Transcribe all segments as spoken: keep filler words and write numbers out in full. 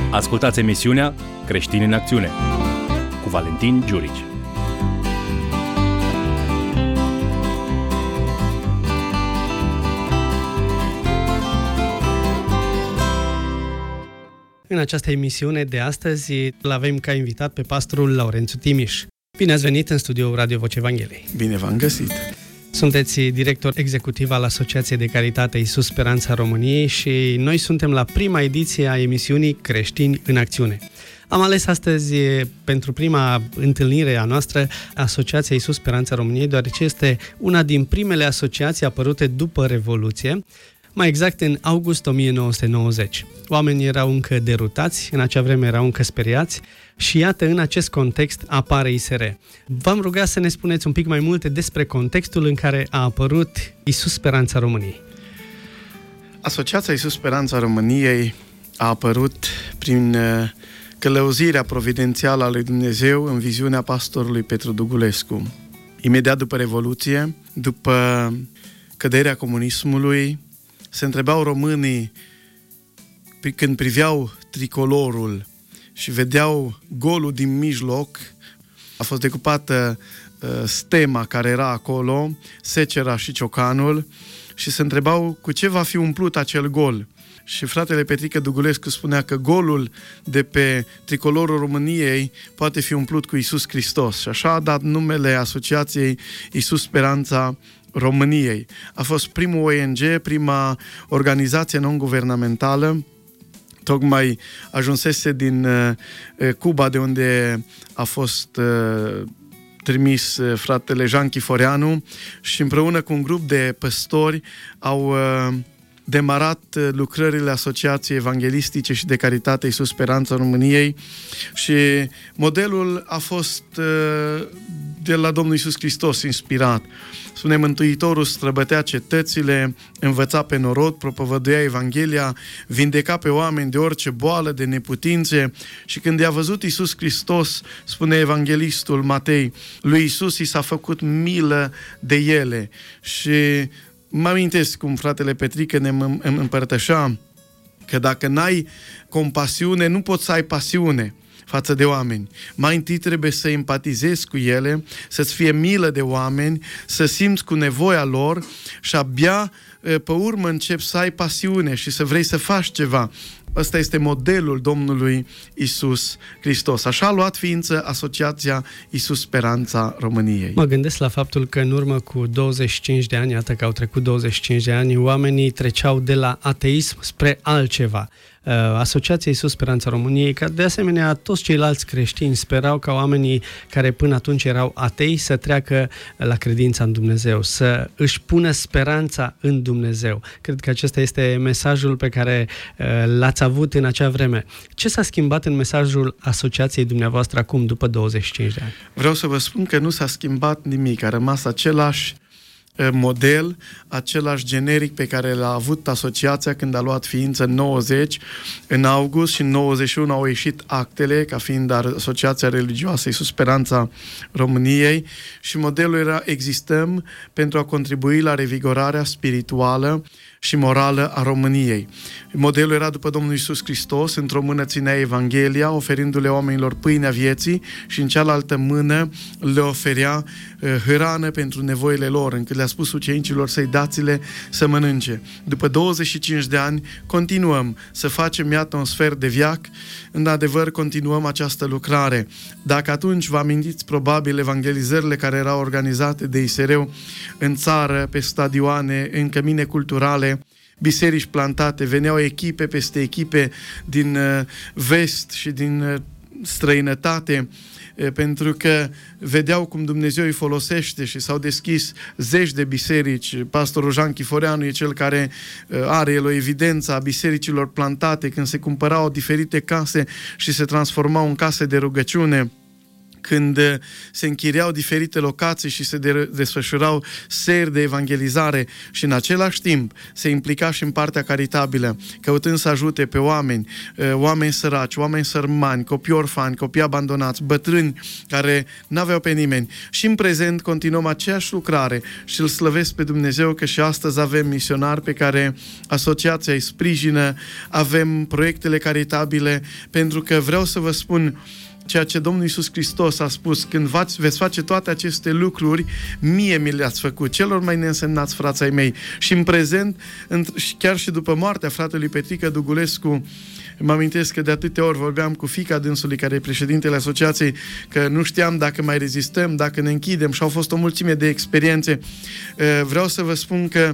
Ascultați emisiunea Creștini în Acțiune cu Valentin Giurici. În această emisiune de astăzi îl avem ca invitat pe pastorul Laurențiu Timiș. Bine ați venit în studioul Radio Vocea Evangheliei. Bine v-am găsit! Sunteți director executiv al Asociației de Caritate Iisus Speranța României și noi suntem la prima ediție a emisiunii Creștini în Acțiune. Am ales astăzi pentru prima întâlnire a noastră Asociația Iisus Speranța României, deoarece este una din primele asociații apărute după Revoluție, mai exact în august o mie nouă sute nouăzeci. Oamenii erau încă derutați, în acea vreme erau încă speriați și iată, în acest context apare I S R. V-am rugat să ne spuneți un pic mai multe despre contextul în care a apărut Iisus Speranța României. Asociația Iisus Speranța României a apărut prin călăuzirea providențială a lui Dumnezeu în viziunea pastorului Petru Dugulescu. Imediat după Revoluție, după căderea comunismului, se întrebau românii când priveau tricolorul și vedeau golul din mijloc, a fost decupată uh, stema care era acolo, secera și ciocanul, și se întrebau cu ce va fi umplut acel gol. Și fratele Petrică Dugulescu spunea că golul de pe tricolorul României poate fi umplut cu Iisus Hristos. Și așa a dat numele Asociației Iisus Speranța României. A fost primul O N G, prima organizație non-guvernamentală. Tocmai ajunsese din uh, Cuba, de unde a fost uh, trimis uh, fratele Jean Chiforeanu, și împreună cu un grup de păstori au uh, demarat lucrările Asociației Evanghelistice și de Caritate Iisus Speranța României și modelul a fost de la Domnul Iisus Hristos inspirat. Spune, Mântuitorul străbătea cetățile, învăța pe norod, propovăduia Evanghelia, vindeca pe oameni de orice boală, de neputințe, și când i-a văzut Iisus Hristos, spune evanghelistul Matei, lui Iisus i s-a făcut milă de ele. Și mă amintesc cum fratele Petrică ne împărtășea că dacă n-ai compasiune, nu poți să ai pasiune față de oameni. Mai întâi trebuie să empatizezi cu ele, să-ți fie milă de oameni, să simți cu nevoia lor și abia pe urmă începi să ai pasiune și să vrei să faci ceva. Ăsta este modelul Domnului Iisus Hristos. Așa a luat ființă Asociația Iisus Speranța României. Mă gândesc la faptul că în urmă cu douăzeci și cinci de ani, iată că au trecut douăzeci și cinci de ani, oamenii treceau de la ateism spre altceva. Asociația Iisus Speranța României, ca de asemenea toți ceilalți creștini, sperau ca oamenii care până atunci erau atei să treacă la credința în Dumnezeu, să își pună speranța în Dumnezeu. Cred că acesta este mesajul pe care l-ați avut în acea vreme. Ce s-a schimbat în mesajul asociației dumneavoastră acum, după douăzeci și cinci de ani? Vreau să vă spun că nu s-a schimbat nimic, a rămas același model, același generic pe care l-a avut asociația când a luat ființă în nouăzeci, în august, și în nouăzeci și unu au ieșit actele ca fiind Asociația Religioasă Iisus Speranța României, și modelul era: existăm pentru a contribui la revigorarea spirituală și morală a României. Modelul era după Domnul Iisus Hristos, într-o mână ținea Evanghelia, oferindu-le oamenilor pâinea vieții, și în cealaltă mână le oferea uh, hrană pentru nevoile lor, încât le-a spus ucenicilor să-i dați-le să mănânce. După douăzeci și cinci de ani continuăm să facem, iată, un sfert de veac, în adevăr continuăm această lucrare. Dacă atunci vă amintiți probabil evangelizările care erau organizate de I S R în țară, pe stadioane, în cămine culturale, biserici plantate, veneau echipe peste echipe din uh, vest și din uh, străinătate, uh, pentru că vedeau cum Dumnezeu îi folosește, și s-au deschis zeci de biserici. Pastorul Jean Chiforeanu e cel care uh, are el o evidență a bisericilor plantate când se cumpărau diferite case și se transformau în case de rugăciune. când se închiriau diferite locații și se de- desfășurau seri de evangelizare și în același timp se implica și în partea caritabilă, căutând să ajute pe oameni, oameni săraci, oameni sărmani, copii orfani, copii abandonați, bătrâni care n-aveau pe nimeni. Și în prezent continuăm aceeași lucrare și îl slăvesc pe Dumnezeu că și astăzi avem misionari pe care asociația îi sprijină, avem proiectele caritabile, pentru că vreau să vă spun ceea ce Domnul Iisus Hristos a spus: când veți face toate aceste lucruri, mie mi le-ați făcut, celor mai neînsemnați frați ai mei. Și în prezent, chiar și după moartea fratelui Petrică Dugulescu, mă amintesc că de atâtea ori vorbeam cu fiica dânsului, care e președintele asociației, că nu știam dacă mai rezistăm, dacă ne închidem, și au fost o mulțime de experiențe. Vreau să vă spun că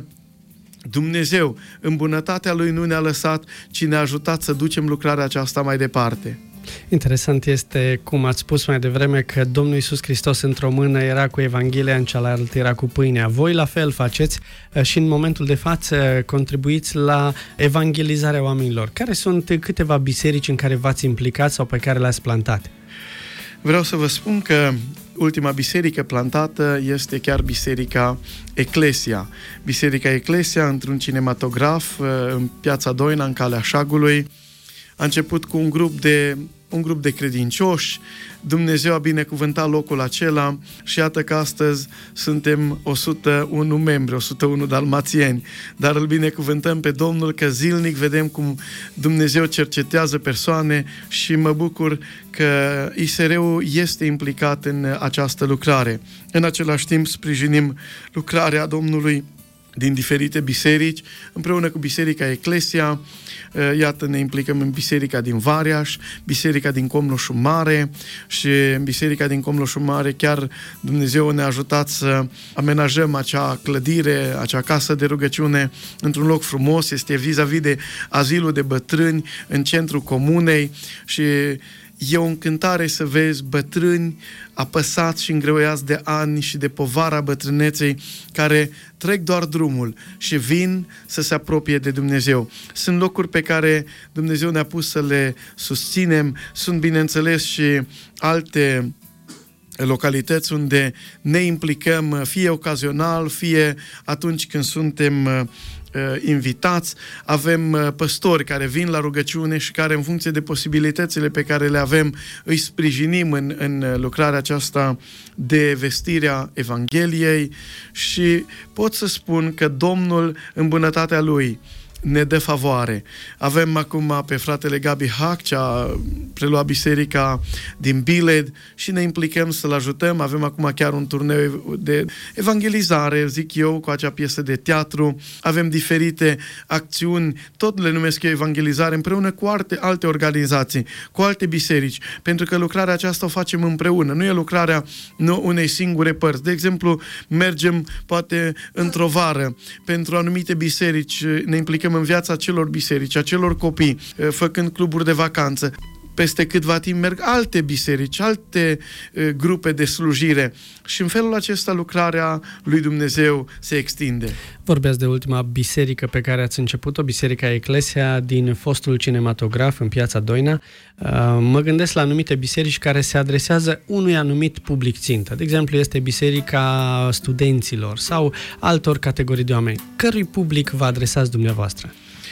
Dumnezeu, în bunătatea Lui, nu ne-a lăsat, ci ne-a ajutat să ducem lucrarea aceasta mai departe. Interesant este, cum ați spus mai devreme, că Domnul Iisus Hristos într-o mână era cu Evanghelia, în cealaltă era cu pâinea. Voi la fel faceți și în momentul de față contribuiți la evangelizarea oamenilor. Care sunt câteva biserici în care v-ați implicat sau pe care le-ați plantat? Vreau să vă spun că ultima biserică plantată este chiar Biserica Eclesia. Biserica Eclesia, într-un cinematograf în Piața Doina, în Calea Șagului. A început cu un grup de, un grup de credincioși, Dumnezeu a binecuvântat locul acela și iată că astăzi suntem o sută unu membri, o sută unu dalmațieni, dar îl binecuvântăm pe Domnul că zilnic vedem cum Dumnezeu cercetează persoane și mă bucur că I S R-ul este implicat în această lucrare. În același timp sprijinim lucrarea Domnului din diferite biserici, împreună cu Biserica Eclesia. Iată, ne implicăm în Biserica din Variaș, Biserica din Comloșu Mare, și în Biserica din Comloșu Mare chiar Dumnezeu ne-a ajutat să amenajăm acea clădire, acea casă de rugăciune într-un loc frumos. Este vis-a-vis de azilul de bătrâni în centrul comunei și e o încântare să vezi bătrâni apăsați și îngreuiați de ani și de povara bătrâneței, care trec doar drumul și vin să se apropie de Dumnezeu. Sunt locuri pe care Dumnezeu ne-a pus să le susținem. Sunt, bineînțeles, și alte localități unde ne implicăm, fie ocazional, fie atunci când suntem invitați. Avem păstori care vin la rugăciune și care, în funcție de posibilitățile pe care le avem, îi sprijinim în, în lucrarea aceasta de vestirea Evangheliei și pot să spun că Domnul, în bunătatea Lui, ne dă favoare. Avem acum pe fratele Gabi Hac, ce a preluat biserica din Biled, și ne implicăm să-l ajutăm. Avem acum chiar un turneu de evangelizare, zic eu, cu acea piesă de teatru. Avem diferite acțiuni, tot le numesc eu evangelizare, împreună cu alte, alte organizații, cu alte biserici, pentru că lucrarea aceasta o facem împreună. Nu e lucrarea nu, unei singure părți. De exemplu, mergem poate într-o vară pentru anumite biserici, ne implicăm în viața celor biserici, a celor copii, făcând cluburi de vacanță. Peste câtva timp merg alte biserici, alte uh, grupe de slujire și în felul acesta lucrarea lui Dumnezeu se extinde. Vorbeați de ultima biserică pe care ați început-o, Biserica Eclesia din fostul cinematograf în Piața Doina. Uh, mă gândesc la anumite biserici care se adresează unui anumit public țintă. De exemplu, este Biserica Studenților sau altor categorii de oameni. Cărui public vă adresați dumneavoastră?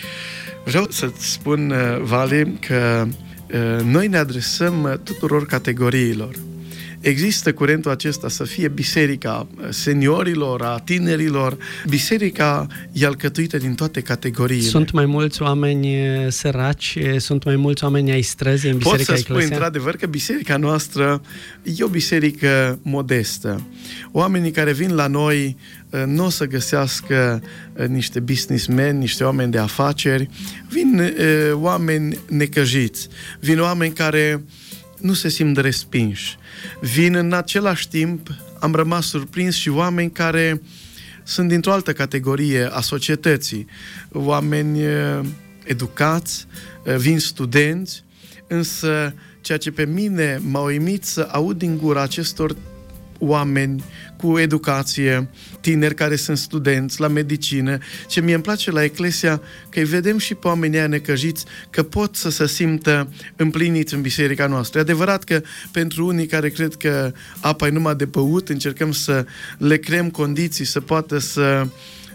Vreau să-ți spun, Vali, că noi ne adresăm tuturor categoriilor. Există curentul acesta să fie biserica seniorilor, a tinerilor. Biserica e alcătuită din toate categoriile. Sunt mai mulți oameni săraci, sunt mai mulți oameni ai străzii în Biserica Eclesia? Pot să spui într-adevăr că biserica noastră e o biserică modestă. Oamenii care vin la noi nu o să găsească niște businessmen, niște oameni de afaceri. Vin uh, oameni necăjiți. Vin oameni care nu se simt respinși. Vin în același timp, am rămas surprins, și oameni care sunt dintr-o altă categorie a societății. Oameni uh, educați, uh, vin studenți, însă ceea ce pe mine m-a uimit să aud din gura acestor oameni cu educație, tineri care sunt studenți la medicină. Ce mie îmi place la Eclesia, că îi vedem și pe oamenii aia necăjiți, că pot să se simtă împliniți în biserica noastră. E adevărat că pentru unii care cred că apa e numai de băut, încercăm să le creăm condiții să poată să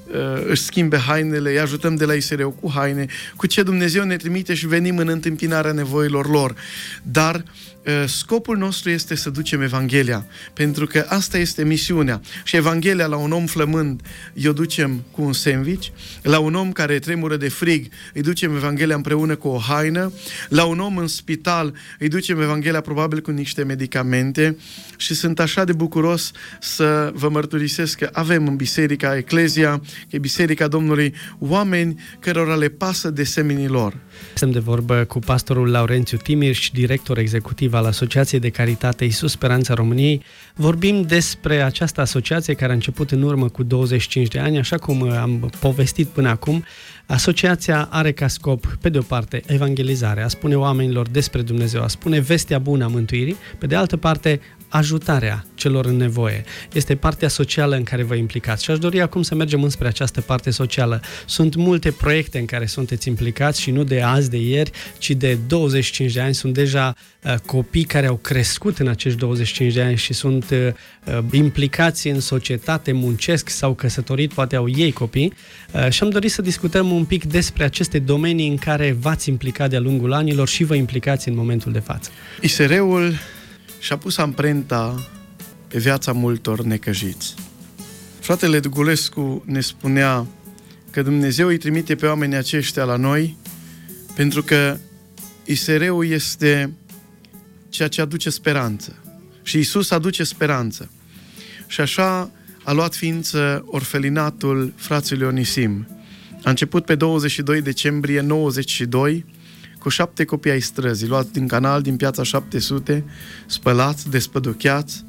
își schimbe hainele, îi ajutăm de la I S R-ul cu haine, cu ce Dumnezeu ne trimite și venim în întâmpinarea nevoilor lor. Dar scopul nostru este să ducem Evanghelia, pentru că asta este misiunea. Și Evanghelia la un om flămând îi ducem cu un sandwich, la un om care tremură de frig îi ducem Evanghelia împreună cu o haină, la un om în spital îi ducem Evanghelia probabil cu niște medicamente. Și sunt așa de bucuros să vă mărturisesc că avem în biserica Eclesia, că e biserica Domnului, oameni cărora le pasă de semenii lor. Suntem de vorbă cu pastorul Laurențiu Timiș, director executiv al Asociației de Caritate Iisus Speranța României. Vorbim despre această asociație care a început în urmă cu douăzeci și cinci de ani, așa cum am povestit până acum. Asociația are ca scop, pe de o parte, evangelizarea, a spune oamenilor despre Dumnezeu, a spune vestea bună a mântuirii, pe de altă parte, ajutarea celor în nevoie. Este partea socială în care vă implicați și aș dori acum să mergem înspre această parte socială. Sunt multe proiecte în care sunteți implicați și nu de azi, de ieri, ci de douăzeci și cinci de ani. Sunt deja uh, copii care au crescut în acești douăzeci și cinci de ani și sunt uh, implicați în societate, muncesc, s-au căsătorit, poate au ei copii. Uh, și am dorit să discutăm un pic despre aceste domenii în care v-ați implicat de-a lungul anilor și vă implicați în momentul de față. I S R-ul și-a pus amprenta pe viața multor necăjiți. Fratele Dugulescu ne spunea că Dumnezeu îi trimite pe oamenii aceștia la noi pentru că I S R-ul este ceea ce aduce speranță. Și Iisus aduce speranță. Și așa a luat ființă orfelinatul fraților Onisim. A început pe douăzeci și doi decembrie nouăzeci și doi cu șapte copii ai străzii, luați din canal, din piața șapte sute, spălați, despăducheați.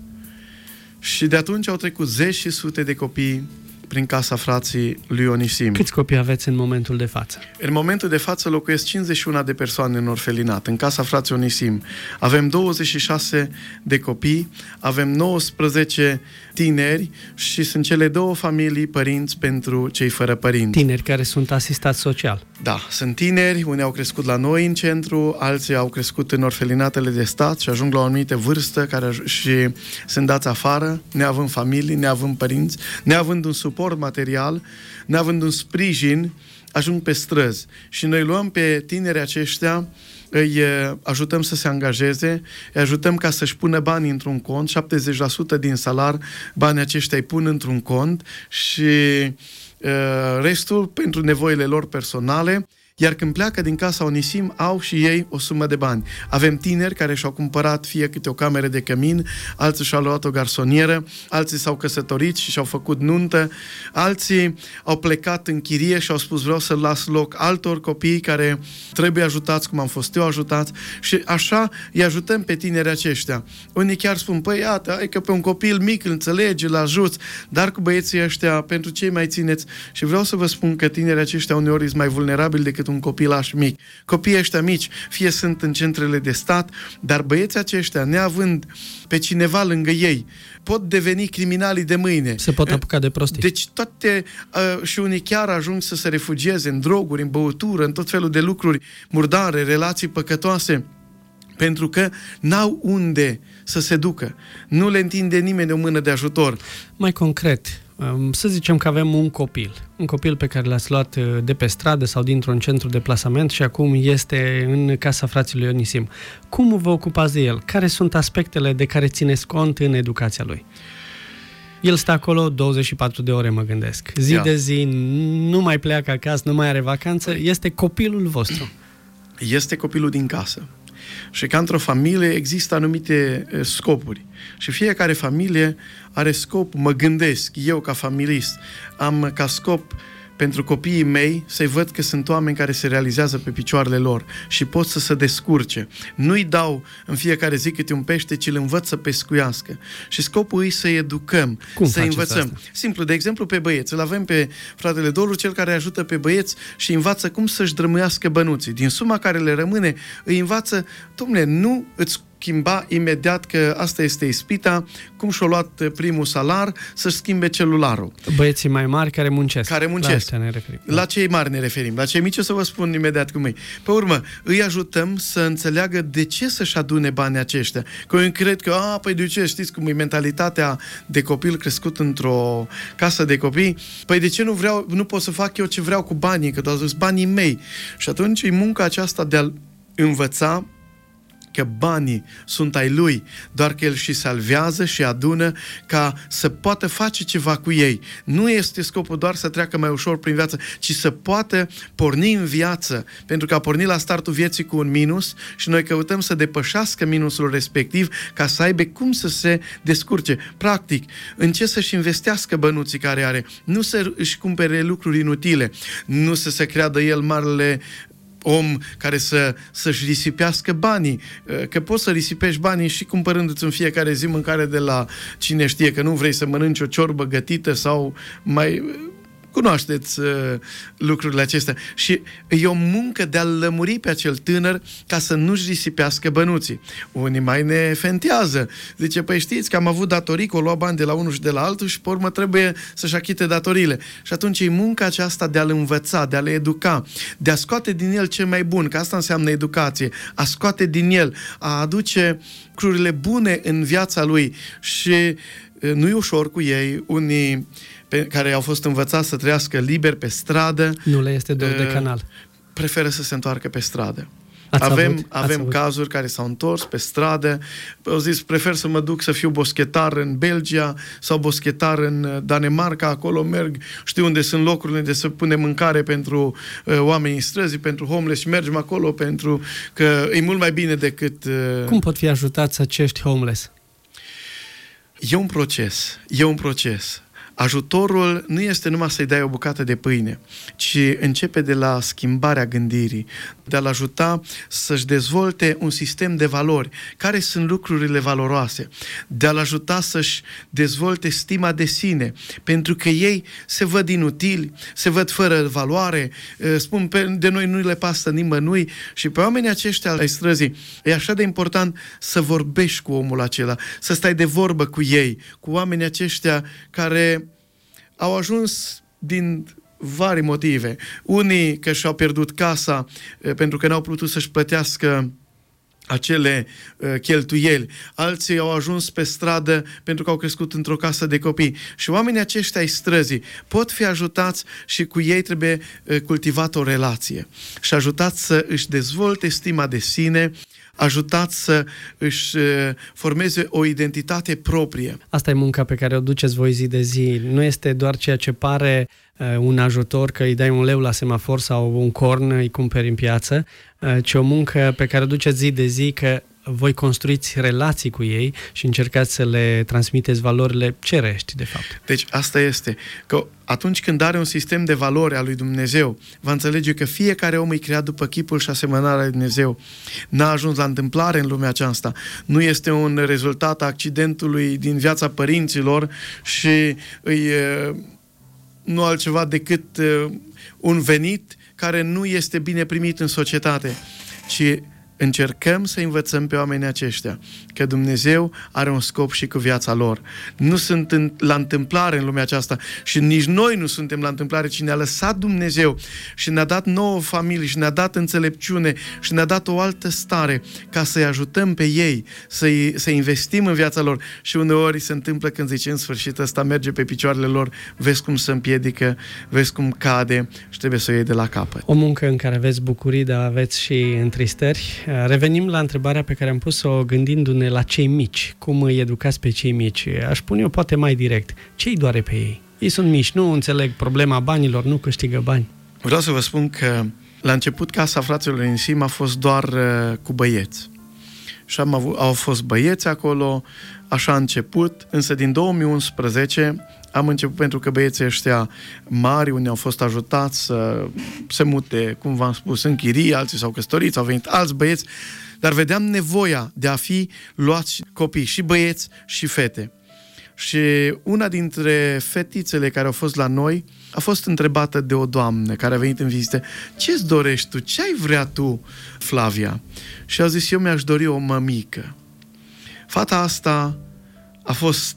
Și de atunci au trecut zeci și sute de copii prin casa frații lui Onisim. Câți copii aveți în momentul de față? În momentul de față locuiesc cincizeci și unu de persoane în orfelinat, în casa frații Onisim. Avem douăzeci și șase de copii, avem nouăsprezece tineri și sunt cele două familii părinți pentru cei fără părinți. Tineri care sunt asistați social. Da, sunt tineri, unii au crescut la noi în centru, alții au crescut în orfelinatele de stat și ajung la o anumită vârstă care și sunt dați afară, neavând familii, neavând părinți, neavând un suport material, neavând un sprijin, ajung pe străzi. Și noi luăm pe tinerii aceștia, îi ajutăm să se angajeze, îi ajutăm ca să-și pună banii într-un cont, șaptezeci la sută din salar, banii aceștia îi pun într-un cont și restul pentru nevoile lor personale, iar când pleacă din casa Onisim, au și ei o sumă de bani. Avem tineri care și-au cumpărat fie câte o cameră de cămin, alții și-au luat o garsonieră, alții s-au căsătorit și și-au făcut nuntă, alții au plecat în chirie și au spus vreau să las loc altor copii care trebuie ajutați cum am fost eu ajutați și așa îi ajutăm pe tinerii aceștia. Unii chiar spun, păi iată, hai că pe un copil mic îl înțelegi, îl ajuți, dar cu băieții ăștia, pentru cei mai țineți. Și vreau să vă spun că tinerii aceștia uneori sunt mai vulnerabili decât un copilaș mic. Copiii ăștia mici fie sunt în centrele de stat, dar băieții aceștia, neavând pe cineva lângă ei, pot deveni criminalii de mâine. Se pot apuca de prostii. Deci toate, uh, și unii chiar ajung să se refugieze în droguri, în băutură, în tot felul de lucruri murdare, relații păcătoase, pentru că n-au unde să se ducă. Nu le întinde nimeni o mână de ajutor. Mai concret, să zicem că avem un copil, un copil pe care l-ați luat de pe stradă sau dintr-un centru de plasament și acum este în casa fraților Onisim. Cum vă ocupați de el? Care sunt aspectele de care țineți cont în educația lui? El stă acolo douăzeci și patru de ore, mă gândesc. Zi Ia. de zi, nu mai pleacă acasă, nu mai are vacanță, este copilul vostru. Este copilul din casă. Și ca într-o familie există anumite scopuri. Și fiecare familie are scop, mă gândesc, eu ca familist, am ca scop pentru copiii mei să-i văd că sunt oameni care se realizează pe picioarele lor și pot să se descurce. Nu-i dau în fiecare zi câte un pește, ci îl învăț să pescuiască. Și scopul e să-i educăm, Cum să învățăm. Asta? Simplu, de exemplu pe băieți. Îl avem pe fratele Doru, cel care ajută pe băieți și învață cum să-și drămâiască bănuții. Din suma care le rămâne, îi învață, dom'le, nu îți schimba imediat, că asta este ispita, cum și-a luat primul salar, să-și schimbe celularul. Băieții mai mari care muncesc. Care muncesc. La, ne referim. La cei mari ne referim. La cei mici o să vă spun imediat cum e. Pe urmă, îi ajutăm să înțeleagă de ce să-și adune banii aceștia. Că eu cred că, a, păi de ce, știți cum e mentalitatea de copil crescut într-o casă de copii, păi de ce nu vreau, nu pot să fac eu ce vreau cu banii, că doar zis banii mei. Și atunci e munca aceasta de a învăța că banii sunt ai lui, doar că el și salvează și adună ca să poată face ceva cu ei. Nu este scopul doar să treacă mai ușor prin viață, ci să poată porni în viață, pentru că a pornit la startul vieții cu un minus și noi căutăm să depășească minusul respectiv ca să aibă cum să se descurce. Practic, în ce să-și investească bănuții care are, nu să își cumpere lucruri inutile, nu să se creadă el marele om care să, să-și risipească banii, că poți să risipești banii și cumpărându-ți în fiecare zi mâncare de la cine știe, că nu vrei să mănânci o ciorbă gătită sau mai... Cunoașteți uh, lucrurile acestea. Și e o muncă de a-l lămuri pe acel tânăr ca să nu-și risipească bănuții. Unii mai ne fentează. Zice, păi știți că am avut datorii, că o lua bani de la unul și de la altul și pe urmă trebuie să-și achite datoriile. Și atunci e munca aceasta de a-l învăța, de a-l educa, de a scoate din el ce mai bun, că asta înseamnă educație, a scoate din el, a aduce lucrurile bune în viața lui și uh, nu e ușor cu ei. Unii pe care au fost învățați să trăiască liber pe stradă, nu le este dor de canal. Preferă să se întoarcă pe stradă. Ați avem avut, avem avut. cazuri care s-au întors pe stradă, au zis, prefer să mă duc să fiu boschetar în Belgia sau boschetar în Danemarca, acolo merg, știu unde sunt locurile unde se pune mâncare pentru uh, oamenii străzi, pentru homeless și mergem acolo pentru că e mult mai bine decât... Uh... Cum pot fi ajutați acești homeless? E un proces, e un proces. Ajutorul nu este numai să-i dai o bucată de pâine, ci începe de la schimbarea gândirii, de a-l ajuta să-și dezvolte un sistem de valori. Care sunt lucrurile valoroase? De a-l ajuta să-și dezvolte stima de sine, pentru că ei se văd inutili, se văd fără valoare, spun de noi nu le pasă nimănui și pe oamenii aceștia ai străzii e așa de important să vorbești cu omul acela, să stai de vorbă cu ei, cu oamenii aceștia care au ajuns din vari motive. Unii că și-au pierdut casa pentru că n-au putut să-și plătească acele uh, cheltuieli. Alții au ajuns pe stradă pentru că au crescut într-o casă de copii. Și oamenii aceștia ai străzii pot fi ajutați și cu ei trebuie uh, cultivată o relație. Și ajutați să își dezvolte stima de sine, ajutați să își uh, formeze o identitate proprie. Asta e munca pe care o duceți voi zi de zi. Nu este doar ceea ce pare uh, un ajutor, că îi dai un leu la semafor sau un corn, îi cumperi în piață, uh, ci o muncă pe care o duceți zi de zi, că voi construiți relații cu ei și încercați să le transmiteți valorile cerești, de fapt. Deci asta este, că atunci când are un sistem de valori al lui Dumnezeu, va înțelege că fiecare om e creat după chipul și asemănarea lui Dumnezeu. N-a ajuns la întâmplare în lumea aceasta. Nu este un rezultat a accidentului din viața părinților și îi, nu altceva decât un venit care nu este bine primit în societate, ci încercăm să învățăm pe oamenii aceștia că Dumnezeu are un scop și cu viața lor. Nu sunt în, la întâmplare în lumea aceasta și nici noi nu suntem la întâmplare, ci ne-a lăsat Dumnezeu și ne-a dat nouă familie și ne-a dat înțelepciune și ne-a dat o altă stare ca să-i ajutăm pe ei, să-i, să investim în viața lor. Și uneori se întâmplă când zice, în sfârșit ăsta merge pe picioarele lor, vezi cum se împiedică, vezi cum cade și trebuie să o iei de la capăt. O muncă în care aveți bucurii, dar aveți și întristări. Revenim la întrebarea pe care am pus-o gândindu-ne la cei mici. Cum îi educați pe cei mici? Aș pune eu poate mai direct. Ce-i doare pe ei? Ei sunt mici, nu înțeleg problema banilor, nu câștigă bani. Vreau să vă spun că la început Casa Fraților Enisim a fost doar uh, cu băieți. Și am avut, au fost băieți acolo, așa a început, însă din două mii unsprezece am început pentru că băieții ăștia mari, unii au fost ajutați să se mute, cum v-am spus, în chirie, alții s-au căsătorit, au venit alți băieți, dar vedeam nevoia de a fi luați copii, și băieți și fete. Și una dintre fetițele care au fost la noi a fost întrebată de o doamnă care a venit în vizită: ce-ți dorești tu? Ce ai vrea tu, Flavia? Și a zis: eu mi-aș dori o mămică. Fata asta a fost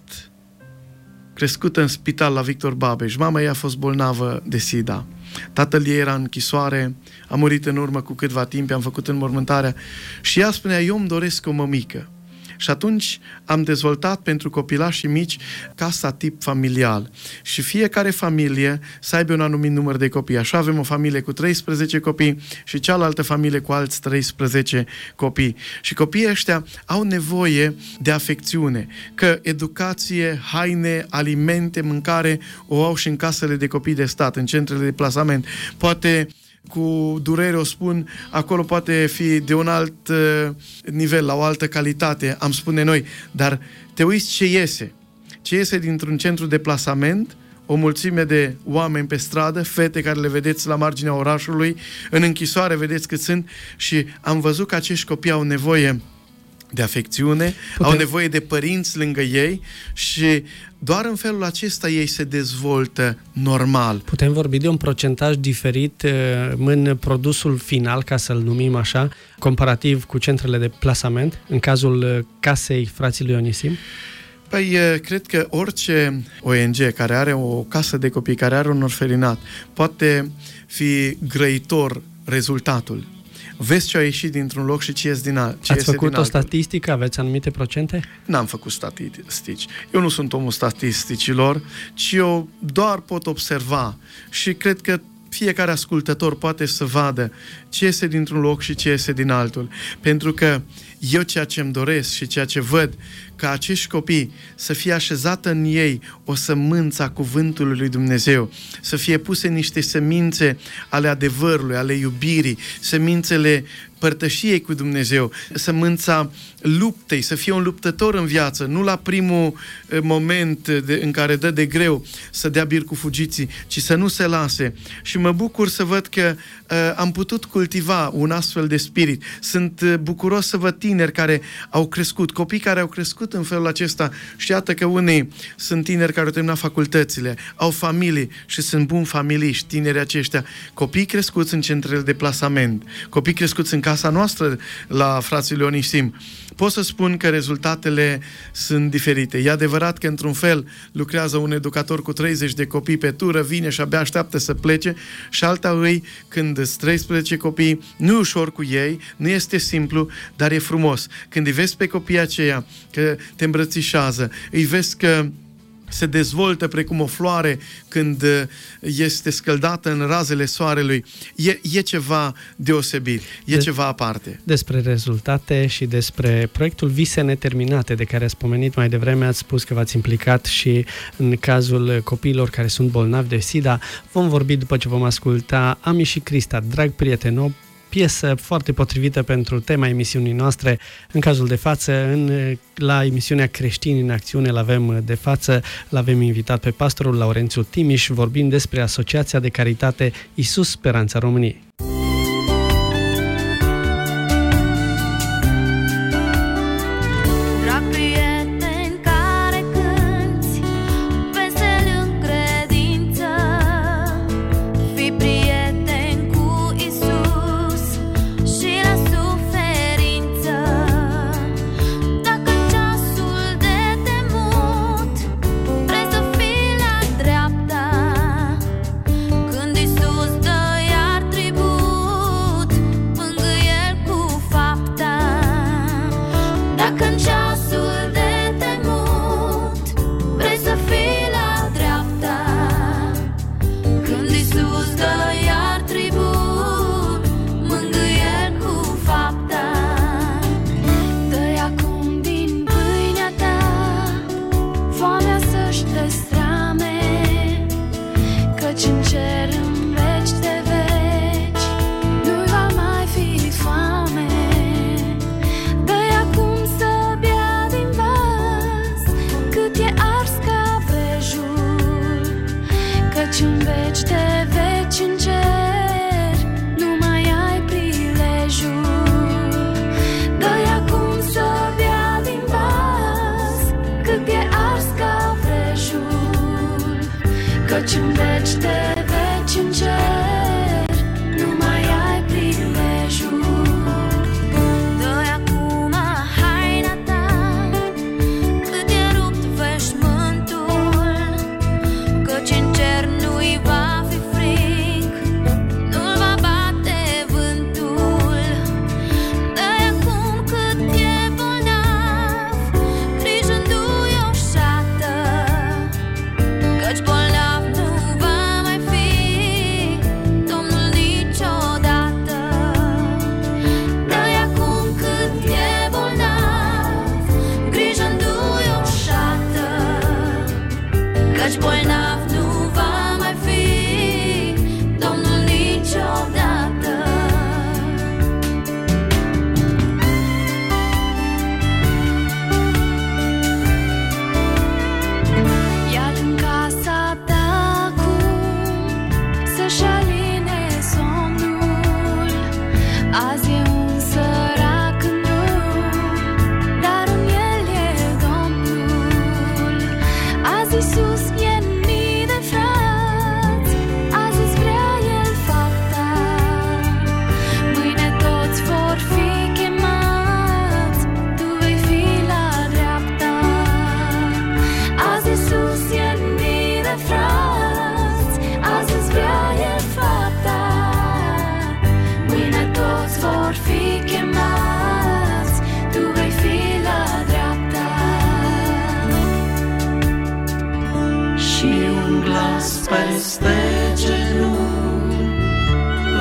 crescută în spital la Victor Babeș. Mama ei a fost bolnavă de SIDA. Tatăl ei era în închisoare, a murit în urmă cu câtva timp, am făcut înmormântarea și ea spunea, eu îmi doresc o mămică. Și atunci am dezvoltat pentru copilașii mici casa tip familial. Și fiecare familie să aibă un anumit număr de copii. Așa avem o familie cu treisprezece copii și cealaltă familie cu alți treisprezece copii. Și copiii ăștia au nevoie de afecțiune. Că educație, haine, alimente, mâncare o au și în casele de copii de stat, în centrele de plasament. Poate... cu durere o spun, acolo poate fi de un alt uh, nivel, la o altă calitate, am spune noi, dar te uiți ce iese. Ce iese dintr-un centru de plasament, o mulțime de oameni pe stradă, fete care le vedeți la marginea orașului, în închisoare vedeți cât sunt și am văzut că acești copii au nevoie de afecțiune, Putem... au nevoie de părinți lângă ei și doar în felul acesta ei se dezvoltă normal. Putem vorbi de un procentaj diferit în produsul final, ca să-l numim așa, comparativ cu centrele de plasament, în cazul casei fraților Onisim? Păi, cred că orice O N G care are o casă de copii, care are un orfelinat, poate fi grăitor rezultatul. Vezi ce a ieșit dintr-un loc și ce ies din alt. Ați făcut o statistică? Aveți anumite procente? N-am făcut statistici. Eu nu sunt omul statisticilor, ci eu doar pot observa și cred că fiecare ascultător poate să vadă ce iese dintr-un loc și ce iese din altul. Pentru că eu ceea ce îmi doresc și ceea ce văd, ca acești copii să fie așezată în ei o sămânță a cuvântului lui Dumnezeu, să fie puse niște semințe ale adevărului, ale iubirii, semințele părtășiei cu Dumnezeu, sămânța luptei, să fie un luptător în viață, nu la primul moment de, în care dă de greu să dea bir cu fugiții, ci să nu se lase. Și mă bucur să văd că uh, am putut cultiva un astfel de spirit. Sunt uh, bucuros să văd tineri care au crescut, copii care au crescut în felul acesta și iată că unii sunt tineri care au terminat facultățile, au familii și sunt buni familiști, tinerii aceștia, copii crescuți în centrele de plasament, copii crescuți în casa noastră la frații Onisim. Pot să spun că rezultatele sunt diferite. E adevărat că într-un fel lucrează un educator cu treizeci de copii pe tură, vine și abia așteaptă să plece și alta îi, când îți treisprezece copii, nu e ușor cu ei, nu este simplu, dar e frumos. Când îi vezi pe copiii aceia că te îmbrățișează, îi vezi că se dezvoltă precum o floare când este scăldată în razele soarelui. E, e ceva deosebit, e de, ceva aparte. Despre rezultate și despre proiectul Vise Neterminate, de care ați pomenit mai devreme, ați spus că v-ați implicat și în cazul copiilor care sunt bolnavi de SIDA. Vom vorbi după ce vom asculta Ami și Crista, Drag prieten, o piesă foarte potrivită pentru tema emisiunii noastre. În cazul de față, în, la emisiunea Creștini în Acțiune, l-avem de față, l-avem invitat pe pastorul Laurențiu Timiș, vorbind despre Asociația de Caritate Iisus Speranța României. Căci în veci de veci în cer nu mai ai prilejul. Dă-i acum haina ta,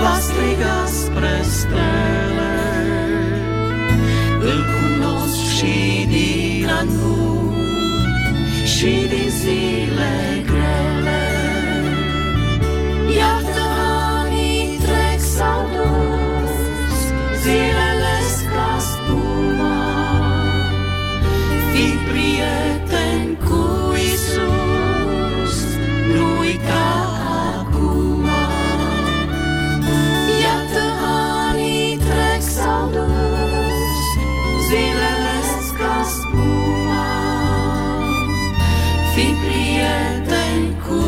va striga spre stele. Îl cunosc și din ani buni și din zile grele. Iată anii trec s-au dus, zilele-s ca spuma. Fii prieten cu Iisus, nu uita acum. Iată anii trec s-au dus, zilele-s ca spuma. Fii prieten cu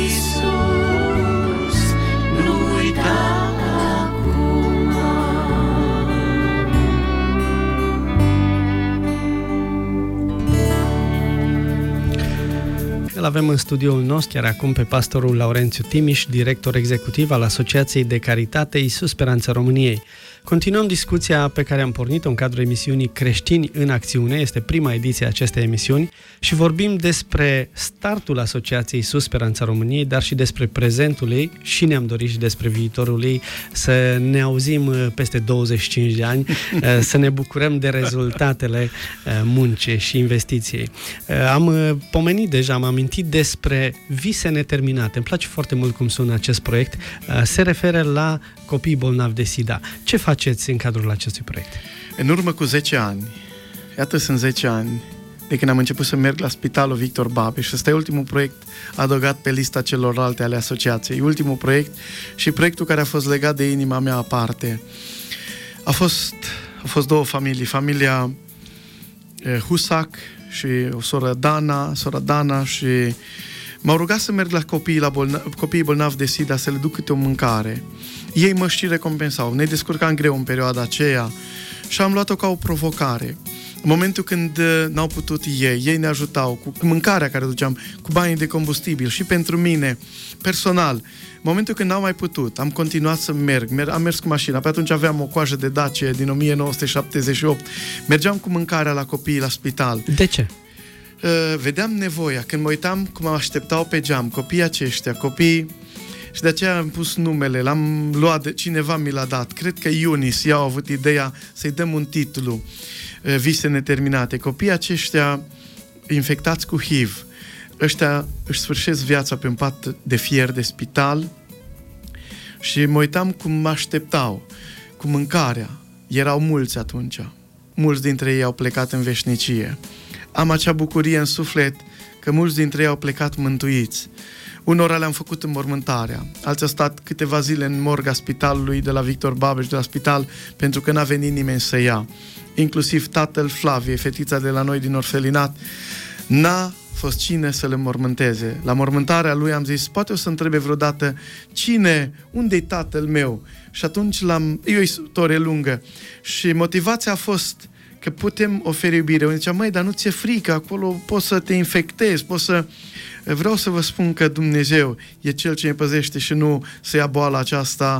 Iisus, nu uita acum. Îl avem în studioul nostru chiar acum pe pastorul Laurențiu Timiș, director executiv al Asociației de Caritate Iisus Speranța României. Continuăm discuția pe care am pornit-o în cadrul emisiunii Creștini în Acțiune, este prima ediție a acestei emisiuni și vorbim despre startul Asociației Iisus Speranța României, dar și despre prezentul ei și ne-am dorit și despre viitorul ei, să ne auzim peste douăzeci și cinci de ani, să ne bucurăm de rezultatele muncii și investiției. Am pomenit deja, am amintit despre vise neterminate. Îmi place foarte mult cum sună acest proiect. Se referă la copiii bolnavi de SIDA. Ce faceți în cadrul acestui proiect? În urmă cu zece ani, iată sunt zece ani, de când am început să merg la Spitalul Victor Babeș și ăsta e ultimul proiect adăugat pe lista celorlalte ale asociației. Ultimul proiect și proiectul care a fost legat de inima mea aparte. A fost, a fost două familii, familia eh, Husac și o soră Dana, sora Dana și m-au rugat să merg la copiii, la bolna- copiii bolnavi de SIDA să le duc câte o mâncare. Ei mă și recompensau, ne descurcam greu în perioada aceea și am luat-o ca o provocare. În momentul când n-au putut ei, ei ne ajutau cu mâncarea care duceam, cu banii de combustibil și pentru mine, personal. În momentul când n-am mai putut, am continuat să merg, mer- am mers cu mașina, pe atunci aveam o coajă de Dacia din o mie nouă sute șaptezeci și opt, mergeam cu mâncarea la copiii la spital. De ce? Uh, vedeam nevoia, când mă uitam cum mă așteptau pe geam, copiii aceștia, copii. Și de aceea am pus numele, l-am luat, de cineva mi l-a dat. Cred că Iunis, i-au avut ideea să-i dăm un titlu, Vise neterminate. Copiii aceștia infectați cu H I V, ăștia își sfârșesc viața pe un pat de fier de spital și mă uitam cum mă așteptau, cu mâncarea. Erau mulți atunci, mulți dintre ei au plecat în veșnicie. Am acea bucurie în suflet că mulți dintre ei au plecat mântuiți. Unora le-am făcut înmormântarea, alții au stat câteva zile în morga spitalului de la Victor Babeș, de la spital, pentru că n-a venit nimeni să ia. Inclusiv tatăl Flavie, fetița de la noi din orfelinat, n-a fost cine să le mormânteze. La mormântarea lui am zis, poate o să întrebe vreodată, cine, unde-i tatăl meu? Și atunci l-am, e o istorie lungă și motivația a fost că putem oferi iubire. Unii zicea, măi, dar nu ți-e frică, acolo poți să te infectezi, poți să... Vreau să vă spun că Dumnezeu e Cel ce ne păzește și nu se ia boala aceasta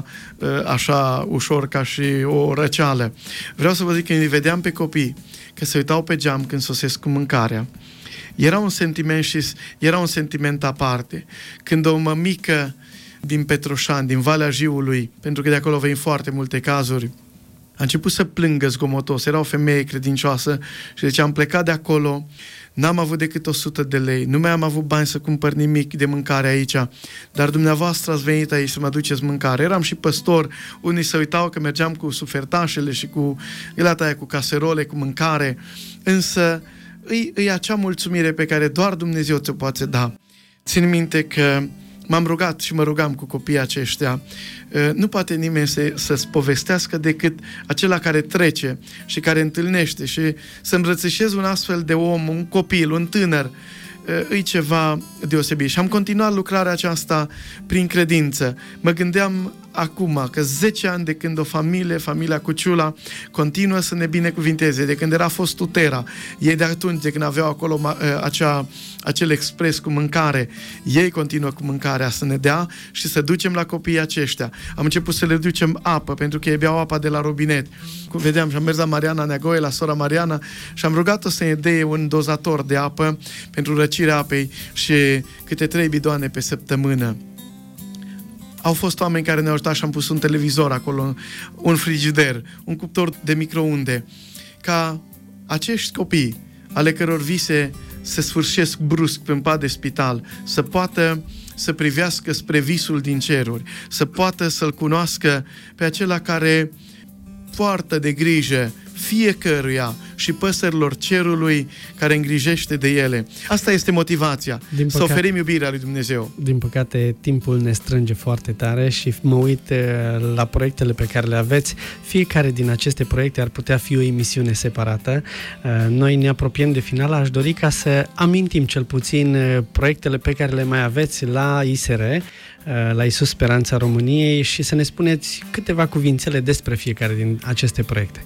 așa ușor ca și o răceală. Vreau să vă zic că îi vedeam pe copii că se uitau pe geam când sosesc cu mâncarea. Era un sentiment și era un sentiment aparte. Când o mămică din Petroșani, din Valea Jiului, pentru că de acolo vin foarte multe cazuri, a început să plângă zgomotos. Era o femeie credincioasă și deci am plecat de acolo, n-am avut decât o sută de lei, nu mai am avut bani să cumpăr nimic de mâncare aici, dar dumneavoastră ați venit aici să mă duceți mâncare. Eram și păstor, unii se uitau că mergeam cu sufertașele și cu găleata aia, cu caserole, cu mâncare, însă îi, îi acea mulțumire pe care doar Dumnezeu ți-o poate da. Țin minte că m-am rugat și mă rugam cu copiii aceștia. Nu poate nimeni să, să-ți povestească decât acela care trece și care întâlnește și să îmbrățișezi un astfel de om, un copil, un tânăr, e ceva deosebit. Și am continuat lucrarea aceasta prin credință. Mă gândeam acum că zece ani de când o familie, familia Cuciula, continuă să ne binecuvinteze, de când era fost Tutera, ei de atunci, de când aveau acolo acea, acel expres cu mâncare, ei continuă cu mâncarea să ne dea și să ducem la copiii aceștia. Am început să le ducem apă, pentru că ei beau apa de la robinet. Cum vedeam, și am mers la Mariana Neagoe, la sora Mariana, și am rugat-o să ne dea un dozator de apă pentru răcirea apei și câte trei bidoane pe săptămână. Au fost oameni care ne-au ajutat și am pus un televizor acolo, un frigider, un cuptor de microunde, ca acești copii, ale căror vise se sfârșesc brusc pe un pat de spital, să poată să privească spre visul din ceruri, să poată să-L cunoască pe acela care poartă de grijă fiecăruia și păsărilor cerului, care îngrijește de ele. Asta este motivația, Din să păcate, oferim iubirea lui Dumnezeu. Din păcate, timpul ne strânge foarte tare și mă uit la proiectele pe care le aveți. Fiecare din aceste proiecte ar putea fi o emisiune separată. Noi ne apropiem de final. Aș dori ca să amintim cel puțin proiectele pe care le mai aveți la I S R, la Iisus Speranța României, și să ne spuneți câteva cuvințele despre fiecare din aceste proiecte.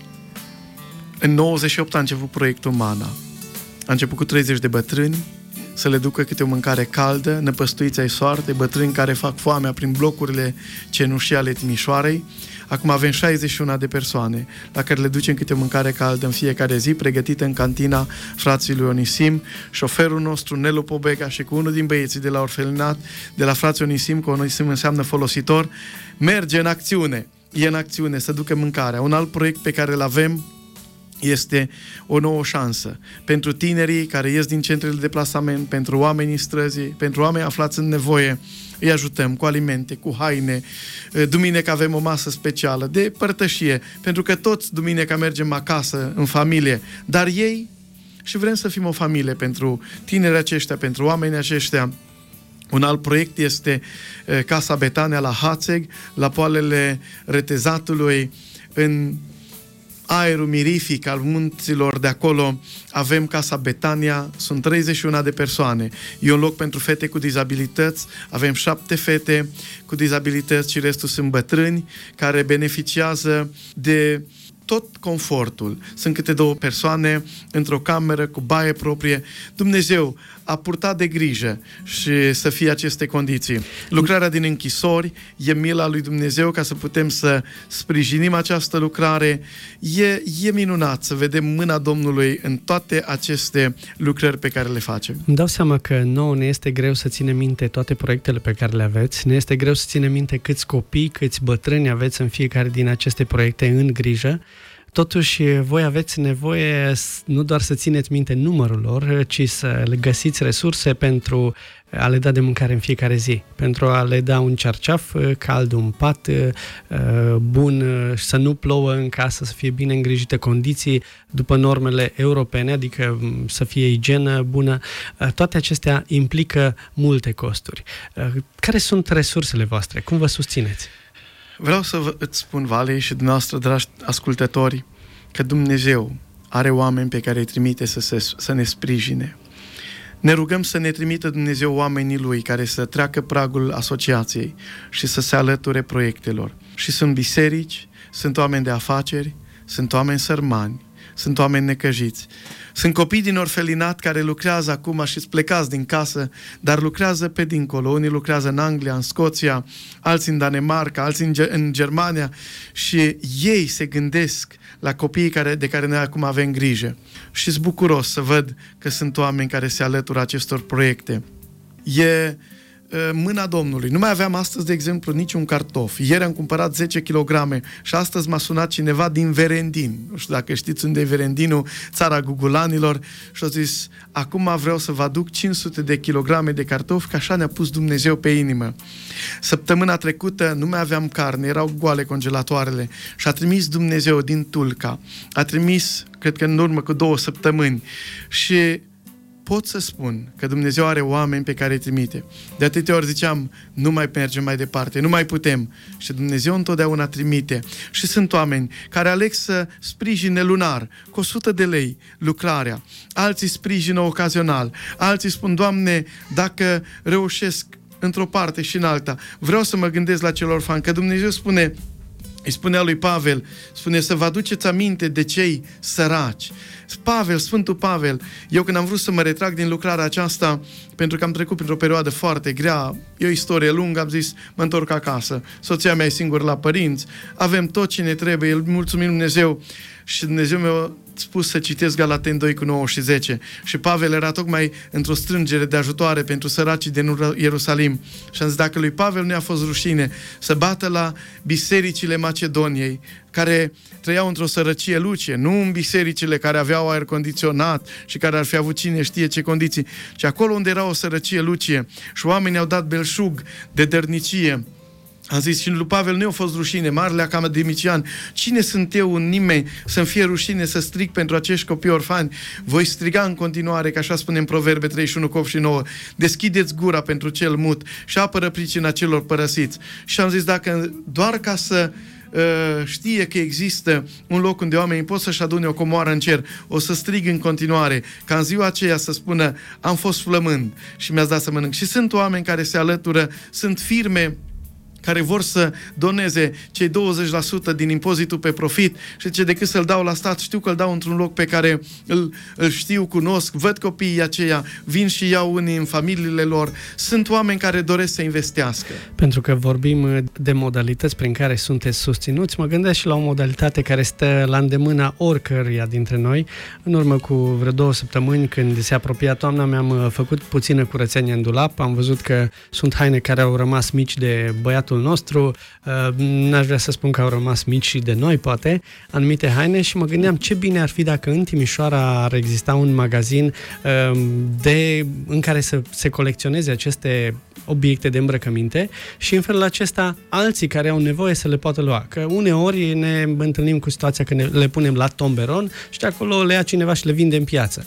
În nouăzeci și opt a început proiectul Mana. A început cu treizeci de bătrâni să le ducă câte o mâncare caldă, năpăstuiți ai soarte, bătrâni care fac foamea prin blocurile cenușii ale Timișoarei. Acum avem șaizeci și unu de persoane la care le ducem câte o mâncare caldă în fiecare zi, pregătită în cantina frații lui Onisim. Șoferul nostru, Nelu Pobega, și cu unul din băieții de la orfelinat, de la frații Onisim, că Onisim înseamnă folositor, merge în acțiune. E în acțiune să ducă mâncarea. Un alt proiect pe care îl avem este o nouă șansă pentru tinerii care ies din centrele de plasament, pentru oamenii străzii, pentru oameni aflați în nevoie. Îi ajutăm cu alimente, cu haine. Duminică avem o masă specială de părtășie, pentru că toți duminica mergem acasă, în familie, dar ei, și vrem să fim o familie pentru tinerii aceștia, pentru oamenii aceștia. Un alt proiect este Casa Betania la Hațeg, la poalele Retezatului, în aerul mirific al munților de acolo. Avem Casa Betania, sunt treizeci și unu de persoane. E un loc pentru fete cu dizabilități, avem șapte fete cu dizabilități și restul sunt bătrâni care beneficiază de tot confortul. Sunt câte două persoane într-o cameră cu baie proprie. Dumnezeu a purtat de grijă și să fie aceste condiții. Lucrarea din închisori e mila lui Dumnezeu ca să putem să sprijinim această lucrare. E, e minunat să vedem mâna Domnului în toate aceste lucrări pe care le facem. Îmi dau seama că nouă ne este greu să ținem minte toate proiectele pe care le aveți. Ne este greu să ținem minte câți copii, câți bătrâni aveți în fiecare din aceste proiecte în grijă. Totuși, voi aveți nevoie nu doar să țineți minte numărul lor, ci să le găsiți resurse pentru a le da de mâncare în fiecare zi, pentru a le da un cearceaf cald, un pat bun, să nu plouă în casă, să fie bine îngrijite condiții după normele europene, adică să fie igienă bună. Toate acestea implică multe costuri. Care sunt resursele voastre? Cum vă susțineți? Vreau să vă, îți spun, Vale, și dumneavoastră, dragi ascultători, că Dumnezeu are oameni pe care îi trimite să, se, să ne sprijine. Ne rugăm să ne trimită Dumnezeu oamenii Lui care să treacă pragul asociației și să se alăture proiectelor. Și sunt biserici, sunt oameni de afaceri, sunt oameni sărmani, sunt oameni necăjiți. Sunt copii din orfelinat care lucrează acum și-s plecați din casă, dar lucrează pe dincolo. Unii lucrează în Anglia, în Scoția, alții în Danemarca, alții în, Ge- în Germania și ei se gândesc la copiii care, de care noi acum avem grijă. Și-s bucuros să văd că sunt oameni care se alătură acestor proiecte. E mâna Domnului. Nu mai aveam astăzi, de exemplu, niciun cartof. Ieri am cumpărat zece kilograme și astăzi m-a sunat cineva din Verendin. Nu știu dacă știți unde e Verendinul, țara gugulanilor, și a zis, acum vreau să vă aduc cinci sute de kilograme de cartofi, că așa ne-a pus Dumnezeu pe inimă. Săptămâna trecută nu mai aveam carne, erau goale congelatoarele și a trimis Dumnezeu din Tulca. A trimis, cred că în urmă cu două săptămâni, și pot să spun că Dumnezeu are oameni pe care îi trimite. De atâtea ori ziceam, nu mai mergem mai departe, nu mai putem. Și Dumnezeu întotdeauna trimite. Și sunt oameni care aleg să sprijine lunar, cu o sută de lei, lucrarea. Alții sprijină ocazional. Alții spun, Doamne, dacă reușesc într-o parte și în alta, vreau să mă gândesc la cel orfan, că Dumnezeu spune, îi spunea lui Pavel, spune să vă aduceți aminte de cei săraci. Pavel, Sfântul Pavel, eu când am vrut să mă retrag din lucrarea aceasta, pentru că am trecut printr-o perioadă foarte grea, e o istorie lungă, am zis, mă întorc acasă. Soția mea e singură la părinți, avem tot ce ne trebuie, îl mulțumim Dumnezeu. Și Dumnezeu mi-a spus să citesc Galateni doi cu nouă și zece. Și Pavel era tocmai într-o strângere de ajutoare pentru săracii din Ierusalim. Și am zis, dacă lui Pavel nu i-a fost rușine să bată la bisericile Macedoniei, care trăiau într-o sărăcie lucie, nu în bisericile care aveau aer condiționat și care ar fi avut cine știe ce condiții, ci acolo unde era o sărăcie lucie și oamenii au dat belșug de dărnicie. Am zis, și lui Pavel nu i-a fost rușine, marele academician, cine sunt eu în nimeni să-mi fie rușine să strig pentru acești copii orfani? Voi striga în continuare, că așa spune în Proverbe treizeci și unu, opt și nouă, deschideți gura pentru cel mut și apără pricina celor părăsiți. Și am zis, dacă doar ca să uh, știe că există un loc unde oamenii pot să-și adune o comoară în cer, o să strig în continuare, ca în ziua aceea să spună, am fost flămând și mi-ați dat să mănânc. Și sunt oameni care se alătură, sunt firme care vor să doneze cei douăzeci la sută din impozitul pe profit și ce decât să-l dau la stat, știu că îl dau într-un loc pe care îl, îl știu, cunosc, văd copiii aceia, vin și iau unii în familiile lor. Sunt oameni care doresc să investească. Pentru că vorbim de modalități prin care sunteți susținuți, mă gândesc și la o modalitate care stă la îndemâna oricăruia dintre noi. În urmă cu vreo două săptămâni, când se apropia toamna, mi-am făcut puțină curățenie în dulap. Am văzut că sunt haine care au rămas mici de băiatul nostru, n-aș vrea să spun că au rămas mici și de noi, poate, anumite haine, și mă gândeam ce bine ar fi dacă în Timișoara ar exista un magazin de, în care să se colecționeze aceste obiecte de îmbrăcăminte și în felul acesta alții care au nevoie să le poată lua. Că uneori ne întâlnim cu situația că ne, le punem la tomberon și de acolo le ia cineva și le vinde în piață.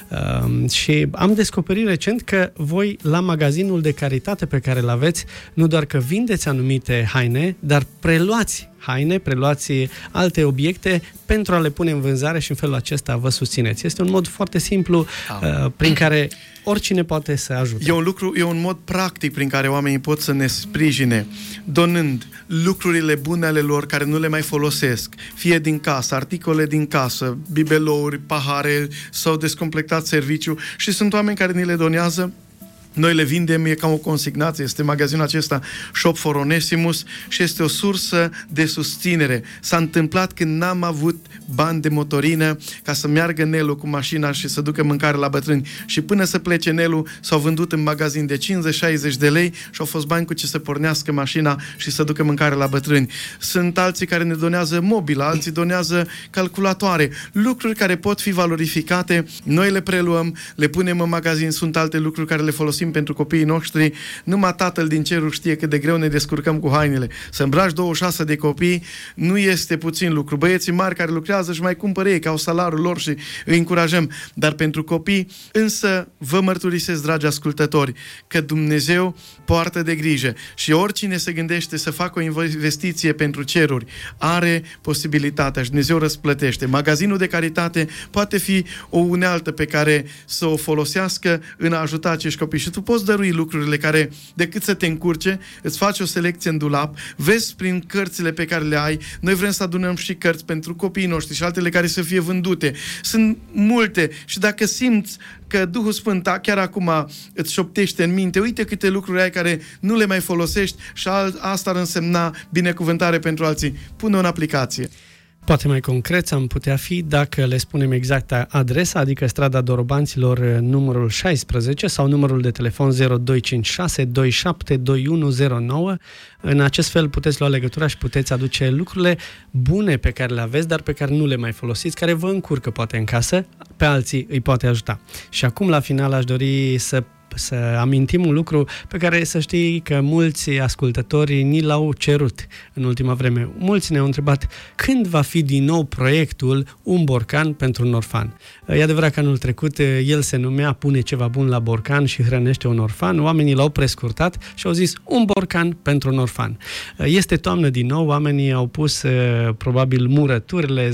Uh, și am descoperit recent că voi, la magazinul de caritate pe care îl aveți, nu doar că vindeți anumite haine, dar preluați haine, preluați alte obiecte pentru a le pune în vânzare și în felul acesta vă susțineți. Este un mod foarte simplu uh, prin care oricine poate să ajute. E un lucru, e un mod practic prin care oamenii pot să ne sprijine, donând lucrurile bune ale lor care nu le mai folosesc, fie din casă, articole din casă, bibelouri, pahare, sau descompletat serviciu, și sunt oameni care ni le donează. Noi le vindem, e ca o consignație, este magazinul acesta Shop for Onesimus și este o sursă de susținere. S-a întâmplat când n-am avut bani de motorină ca să meargă Nelu cu mașina și să ducă mâncare la bătrâni. Și până să plece Nelu, s-au vândut în magazin de cincizeci șaizeci de lei și au fost bani cu ce să pornească mașina și să ducă mâncare la bătrâni. Sunt alții care ne donează mobilă, alții donează calculatoare, lucruri care pot fi valorificate, noi le preluăm, le punem în magazin. Sunt alte lucruri care le folosim pentru copiii noștri. Numai Tatăl din ceruri știe cât de greu ne descurcăm cu hainele. Să îmbraci douăzeci și șase de copii nu este puțin lucru. Băieții mari care lucrează și mai cumpără ei, că au salariul lor și îi încurajăm. Dar pentru copii, însă, vă mărturisesc, dragi ascultători, că Dumnezeu poartă de grijă și oricine se gândește să facă o investiție pentru ceruri are posibilitatea și Dumnezeu răsplătește. Magazinul de caritate poate fi o unealtă pe care să o folosească în a ajuta acești copii. Și tu poți dărui lucrurile care, decât să te încurce, îți faci o selecție în dulap, vezi prin cărțile pe care le ai. Noi vrem să adunăm și cărți pentru copiii noștri și altele care să fie vândute. Sunt multe și dacă simți că Duhul Sfânt chiar acum îți șoptește în minte, uite câte lucruri ai care nu le mai folosești și asta ar însemna binecuvântare pentru alții. Pune-o în aplicație. Poate mai concret am putea fi dacă le spunem exact adresa, adică strada Dorobanților numărul șaisprezece sau numărul de telefon zero doi cinci șase doi șapte doi unu zero nouă. În acest fel puteți lua legătura și puteți aduce lucrurile bune pe care le aveți, dar pe care nu le mai folosiți, care vă încurcă poate în casă, pe alții îi poate ajuta. Și acum la final aș dori să să amintim un lucru pe care să știi că mulți ascultători ni l-au cerut în ultima vreme. Mulți ne-au întrebat când va fi din nou proiectul Un borcan pentru un orfan. E adevărat că anul trecut el se numea Pune ceva bun la borcan și hrănește un orfan. Oamenii l-au prescurtat și au zis Un borcan pentru un orfan. Este toamnă din nou, oamenii au pus probabil murăturile,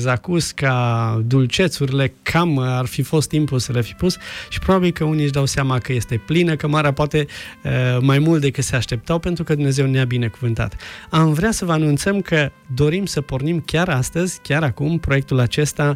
zacusca, dulcețurile, cam ar fi fost timpul să le fi pus și probabil că unii își dau seama că este plină cămara, poate mai mult decât se așteptau, pentru că Dumnezeu ne-a binecuvântat. Am vrea să vă anunțăm că dorim să pornim chiar astăzi, chiar acum, proiectul acesta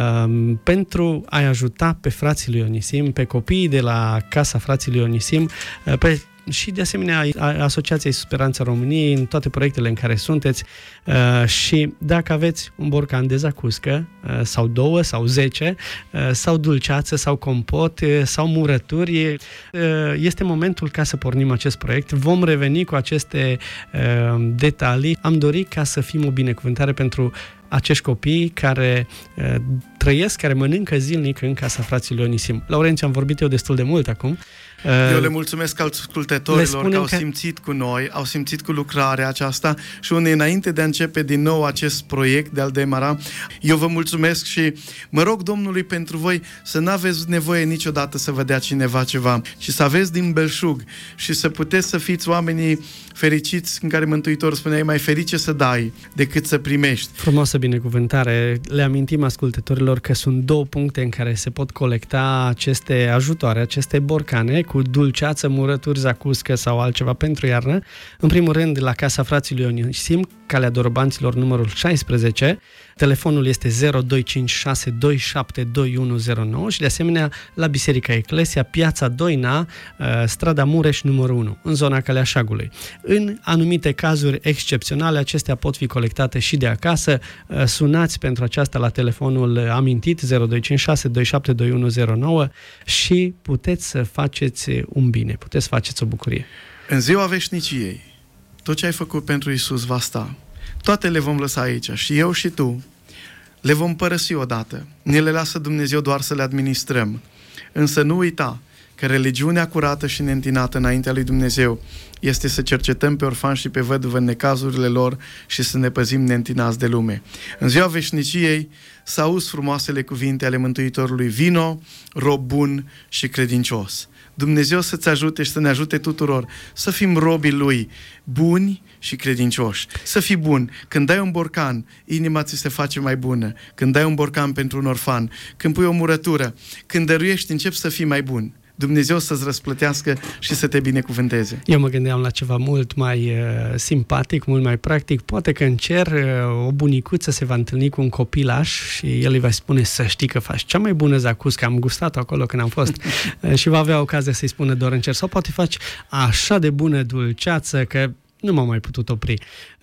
pentru a-i ajuta pe frații lui Onisim, pe copiii de la Casa Frații lui Onisim, pe și de asemenea Asociația Speranța României în toate proiectele în care sunteți uh, și dacă aveți un borcan de zacuscă uh, sau două sau zece uh, sau dulceață sau compot uh, sau murături, uh, este momentul ca să pornim acest proiect. Vom reveni cu aceste uh, detalii. Am dorit ca să fim o binecuvântare pentru acești copii care uh, trăiesc, care mănâncă zilnic în Casa Fraților Onisim. Laurențiu, am vorbit eu destul de mult acum. Eu le mulțumesc ascultătorilor că au simțit cu noi, au simțit cu lucrarea aceasta și unde înainte de a începe din nou acest proiect, de a-l demara, eu vă mulțumesc și mă rog Domnului pentru voi să nu aveți nevoie niciodată să vă dea cineva ceva, ci să aveți din belșug și să puteți să fiți oamenii fericiți în care Mântuitorul spunea, e mai ferice să dai decât să primești. Frumoasă binecuvântare. Le amintim ascultătorilor că sunt două puncte în care se pot colecta aceste ajutoare, aceste borcane cu dulceață, murături, zacuscă sau altceva pentru iarnă. În primul rând, la Casa Fraților Onisim, Calea Dorobanților, numărul șaisprezece. Telefonul este zero doi cinci șase doi șapte doi unu zero nouă și de asemenea la Biserica Eclesia, Piața Doina, strada Mureș, numărul unu, în zona Caleașagului. În anumite cazuri excepționale, acestea pot fi colectate și de acasă. Sunați pentru aceasta la telefonul amintit zero doi cinci șase doi șapte doi unu zero nouă și puteți să faceți un bine, puteți să faceți o bucurie. În ziua veșniciei, tot ce ai făcut pentru Iisus va sta. Toate le vom lăsa aici, și eu și tu. Le vom părăsi odată. Ne le lasă Dumnezeu doar să le administrăm. Însă nu uita că religiunea curată și neîntinată înaintea lui Dumnezeu este să cercetăm pe orfani și pe văduvă în necazurile lor și să ne păzim neîntinați de lume. În ziua veșniciei să auzi frumoasele cuvinte ale Mântuitorului: vino, rob bun și credincios. Dumnezeu să-ți ajute și să ne ajute tuturor să fim robii Lui, buni și credincioși. Să fii bun. Când dai un borcan, inima ți se face mai bună. Când dai un borcan pentru un orfan, când pui o murătură, când dăruiești, începi să fii mai bun. Dumnezeu să-ți răsplătească și să te binecuvânteze. Eu mă gândeam la ceva mult mai uh, simpatic, mult mai practic. Poate că în cer uh, o bunicuță se va întâlni cu un copilaș și el îi va spune: să știi că faci cea mai bună zacuscă, am gustat-o acolo când am fost. uh, și va avea ocazia să-i spună doar în cer. Sau poate faci așa de bună dulceață că nu m-am mai putut opri.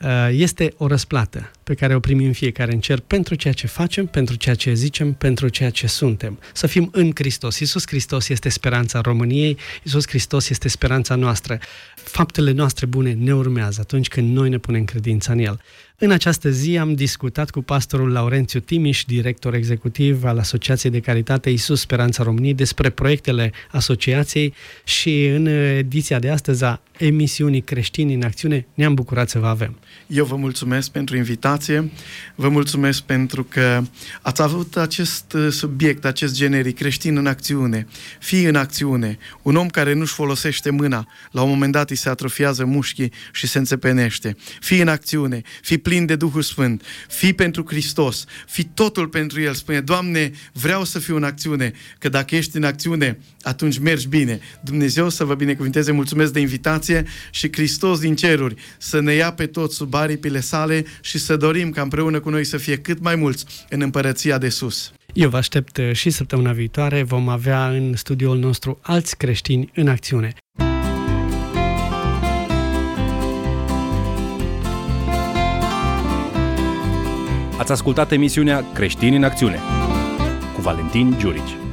Este o răsplată pe care o primim fiecare în cer pentru ceea ce facem, pentru ceea ce zicem, pentru ceea ce suntem. Să fim în Hristos. Iisus Hristos este speranța României, Iisus Hristos este speranța noastră. Faptele noastre bune ne urmează atunci când noi ne punem credința în El. În această zi am discutat cu pastorul Laurențiu Timiș, director executiv al Asociației de Caritate Iisus Speranța României, despre proiectele asociației și în ediția de astăzi a emisiunii Creștini în Acțiune ne-am bucurat să vă avem. Eu vă mulțumesc pentru invitație, vă mulțumesc pentru că ați avut acest subiect, acest generic, Creștin în Acțiune. Fii în acțiune. Un om care nu-și folosește mâna, la un moment dat îi se atrofiază mușchii și se înțepenește. Fii în acțiune, fii plin de Duhul Sfânt, fii pentru Hristos, fii totul pentru El. Spune: Doamne, vreau să fiu în acțiune, că dacă ești în acțiune, atunci mergi bine. Dumnezeu să vă binecuvinteze, mulțumesc de invitație și Hristos din ceruri să ne ia pe toți sub aripile sale și să dorim ca împreună cu noi să fie cât mai mulți în împărăția de sus. Eu vă aștept și săptămâna viitoare. Vom avea în studioul nostru alți creștini în acțiune. Ați ascultat emisiunea Creștini în Acțiune cu Valentin Giurici.